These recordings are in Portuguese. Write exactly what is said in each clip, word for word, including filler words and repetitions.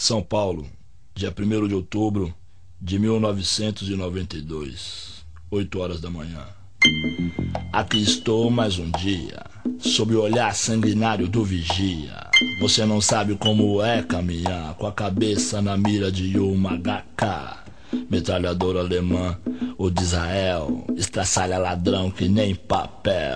São Paulo, dia primeiro de outubro de mil novecentos e noventa e dois, oito horas da manhã. Aqui estou mais um dia, sob o olhar sanguinário do vigia. Você não sabe como é caminhar com a cabeça na mira de uma H K, metralhadora alemã ou de Israel, estraçalha ladrão que nem papel.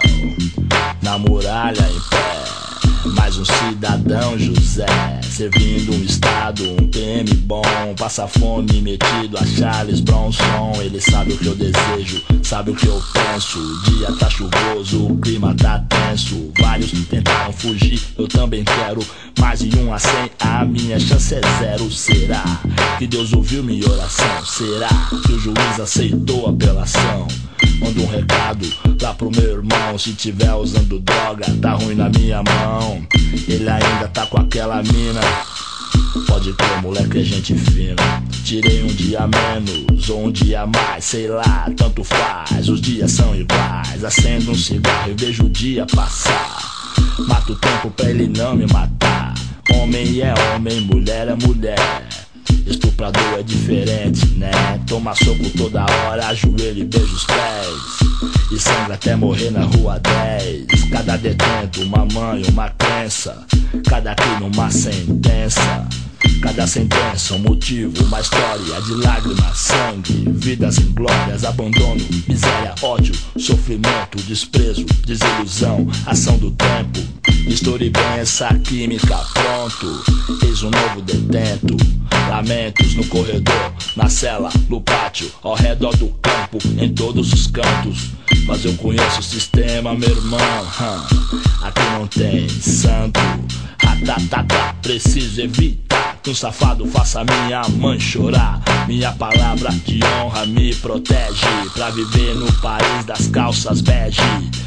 Na muralha em pé, mais um cidadão José, servindo um estado, um P M bom, passa fome metido a Charles Bronson. Ele sabe o que eu desejo, sabe o que eu penso. O dia tá chuvoso, o clima tá tenso. Vários tentaram fugir, eu também quero. Mais de um a cem, a minha chance é zero. Será que Deus ouviu minha oração? Será que o juiz aceitou a apelação? Manda um recado lá pro meu irmão, se tiver usando droga, tá ruim na minha mão. Ele ainda tá com aquela mina, pode crer, moleque, é gente fina. Tirei um dia menos ou um dia mais, sei lá, tanto faz, os dias são iguais. Acendo um cigarro e vejo o dia passar, mato o tempo pra ele não me matar. Homem é homem, mulher é mulher, estuprador é diferente, né? Toma soco toda hora, ajoelha e beija os pés, e sangra até morrer na rua dez. Cada detento, uma mãe, uma crença, cada crime uma sentença. Cada sentença um motivo, uma história de lágrimas, sangue, vidas inglórias, abandono, miséria, ódio, sofrimento, desprezo, desilusão, ação do tempo. Misture bem essa química, pronto, eis um novo detento. Lamentos no corredor, na cela, no pátio, ao redor do campo, em todos os cantos. Mas eu conheço o sistema, meu irmão, hum. Aqui não tem santo, ratatatá, preciso evitar que um safado faça minha mãe chorar. Minha palavra de honra me protege pra viver no país das calças bege.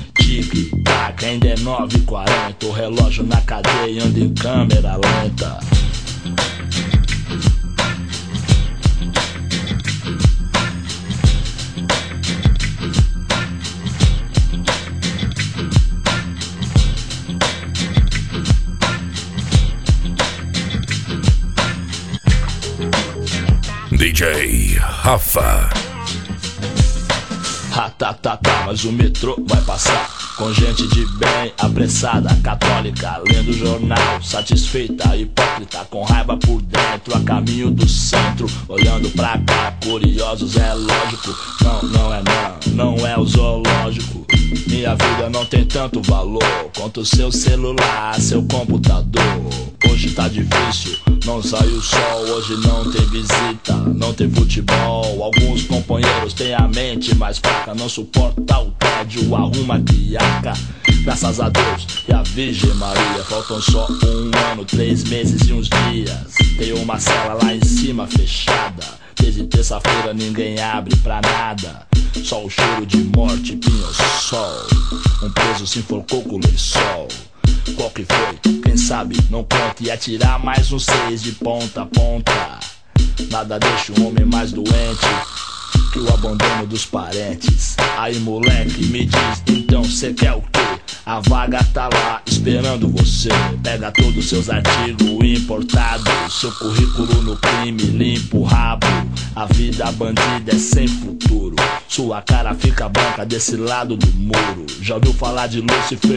Tic-tac, ainda é nove e quarenta, o relógio na cadeia anda em câmera lenta. D J Rafa. Ratatatá, mas o metrô vai passar com gente de bem, apressada, católica, lendo o jornal, satisfeita, hipócrita, com raiva por dentro, a caminho do centro, olhando pra cá, curiosos, é lógico. Não, não é não, não é o zoológico. Minha vida não tem tanto valor quanto o seu celular, seu computador. Hoje tá difícil, não sai o sol, hoje não tem visita, não tem futebol. Alguns companheiros têm a mente mais fraca, não suporta o tédio, arruma criaca. Graças a Deus e a Virgem Maria, faltam só um ano, três meses e uns dias. Tem uma cela lá em cima fechada, desde terça-feira ninguém abre pra nada. Só o cheiro de morte, pinho-sol, um preso se enforcou com o lençol. Qual que foi? Quem sabe? Não conta. E atirar mais um seis de ponta a ponta. Nada deixa o homem mais doente que o abandono dos parentes. Aí moleque, me diz, então cê quer o quê? A vaga tá lá esperando você. Pega todos os seus artigos importados, seu currículo no crime, limpa o rabo. A vida bandida é sem futuro, sua cara fica branca desse lado do muro. Já ouviu falar de Lúcifer?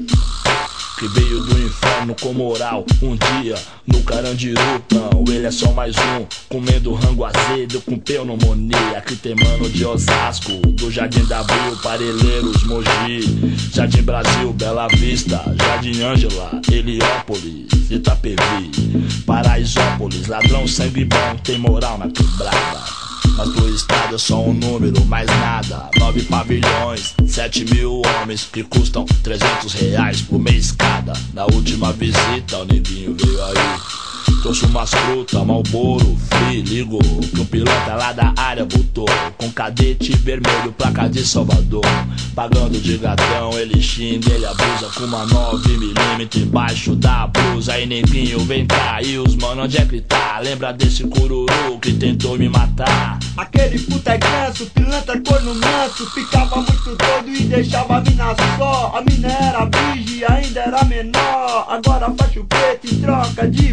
Que veio do inferno com moral um dia no Carandiru. Não, ele é só mais um, comendo rango azedo com pneumonia. Aqui tem mano de Osasco, do Jardim da Abril, Parelheiros, Mogi, Jardim Brasil, Bela Vista, Jardim Ângela, Heliópolis, Itapevi, Paraisópolis. Ladrão sangue bom, tem moral na quebrada. Mas pro estado é só um número, mais nada. Nove pavilhões, sete mil homens que custam trezentos reais por mês cada. Na última visita o neguinho veio aí, trouxe umas frutas, Marlboro, Free, ligou que um piloto lá da área voltou com cadete vermelho, placa de Salvador. Pagando de gatão, ele xinga, ele abusa com uma nove milímetros embaixo da blusa. Aí neguinho vem cá, e os mano, onde é que tá? Lembra desse cururu que tentou me matar? Aquele puta é ganso, pilantra corno manso, ficava muito doido e deixava a mina só. A mina era virgem, ainda era menor, agora faz o preto em troca de pó.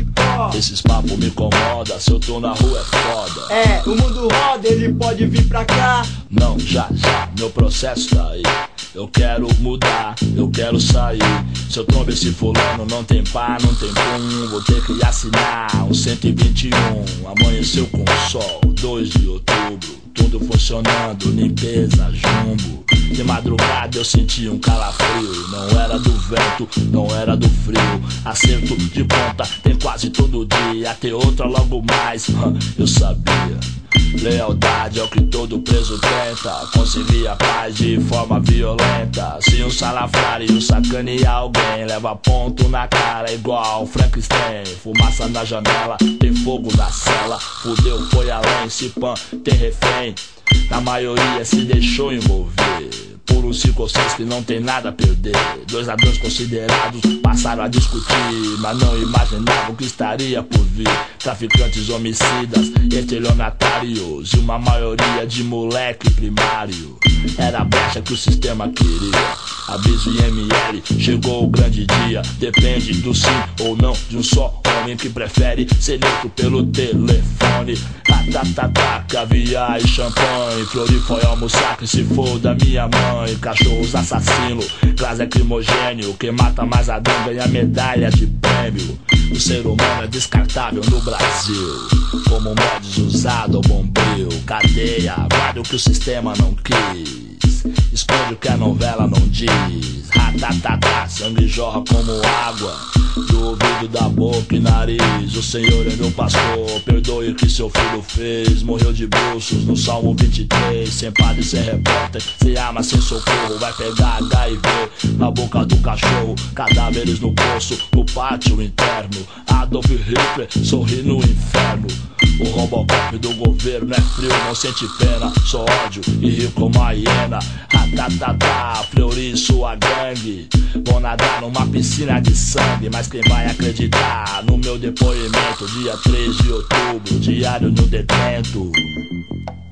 ó. Esses papos me incomoda, se eu tô na rua é foda. É, o mundo roda, ele pode vir pra cá. Não, já, já, meu processo tá aí. Eu quero mudar, eu quero sair. Se eu trombo esse fulano, não tem pá, não tem pum. Vou ter que assinar um cento e vinte e um. Amanheceu com sol, dois de outubro. Tudo funcionando, limpeza, jumbo. De madrugada eu senti um calafrio. Não era do vento, não era do frio. Acerto de ponta tem quase todo dia. Ter outra logo mais, eu sabia. Lealdade é o que todo preso tenta. Conseguir a paz de forma violenta. Se um salafrário sacanear alguém, leva ponto na cara igual Frankenstein. Fumaça na janela, tem fogo na cela. Fudeu, foi além, se pan, tem refém. A maioria se deixou envolver por um cinco ou seis que não tem nada a perder. Dois ladrões considerados passaram a discutir, mas não imaginavam que estaria por vir. Traficantes, homicidas, estelionatários e uma maioria de moleque primário. Era a brecha que o sistema queria. Aviso I M L, chegou o grande dia. Depende do sim ou não de um só homem que prefere ser neutro pelo telefone. Tatatata, caviar e champanhe. Flori foi almoçar que se for da minha mãe. Cachorros assassinos, gás lacrimogênio. Quem mata mais ladrão ganha medalha de prêmio. O ser humano é descartável no Brasil, como mods usado ao bombril. Cadeia, guarda o que o sistema não quis, esconde o que a novela não diz. Ratatata, sangue jorra como água do ouvido, da boca e nariz. O Senhor é meu pastor, perdoe o que seu filho fez. Morreu de bruços no Salmo vinte e três. Sem padre, sem repórter, sem arma, sem socorro. Vai pegar H I V na boca do cachorro. Cadáveres no poço, no pátio interno. Adolf Hitler sorri no inferno. O Robocop do governo é frio, não sente pena. Só ódio e rio como a hiena. Ratatata, Fleury e sua gangue vão nadar numa piscina de sangue. Mas quem vai acreditar no meu depoimento? Dia três de outubro, diário no detento.